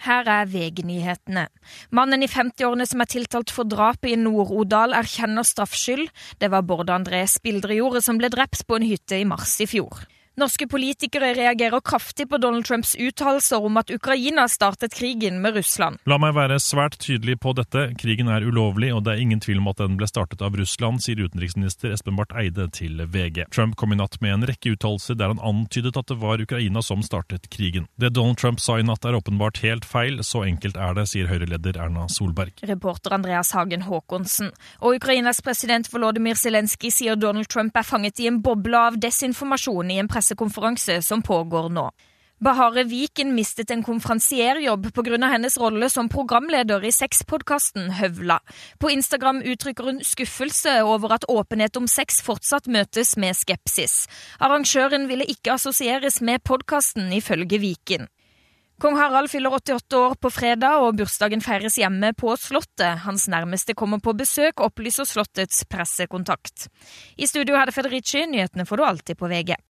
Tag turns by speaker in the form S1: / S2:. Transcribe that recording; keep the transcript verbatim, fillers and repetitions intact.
S1: Her er V G-nyhetene. Mannen i femti-årene som er tiltalt for drapet i Nord-Odal erkjenner straffskyld. Det var Bård André Spildrejord som ble drept på en hytte i mars i fjor. Norske politikere reagerer kraftig på Donald Trumps uttalelser om at Ukraina startet krigen med Russland.
S2: La meg være svært tydelig på dette. Krigen er ulovlig, og det er ingen tvil om at den ble startet av Russland, sier utenriksminister Espen Barth Eide til V G. Trump kom i natt med en rekke uttalelser der han antydet at det var Ukraina som startet krigen. Det Donald Trump sa i natt er åpenbart helt feil, så enkelt er det, sier Høyre-leder Erna Solberg.
S1: Reporter Andreas Hagen Håkonsen. Og Ukrainas president Volodymyr Zelensky sier Donald Trump er fanget i en boble av desinformasjon i en presse konferanse som pågår nå. Bahare Viken mistet en konferansierjobb på grunn av hennes rolle som programleder i sexpodcasten Høvla. På Instagram uttrykker hun skuffelse over at åpenhet om sex fortsatt møtes med skepsis. Arrangøren ville ikke assosieres med podcasten ifølge Viken. Kong Harald fyller åttiåtte år på fredag, og bursdagen feires hjemme på Slottet. Hans nærmeste kommer på besøk, opplyser Slottets pressekontakt. I studio hadde Federici, nyhetene får du alltid på V G.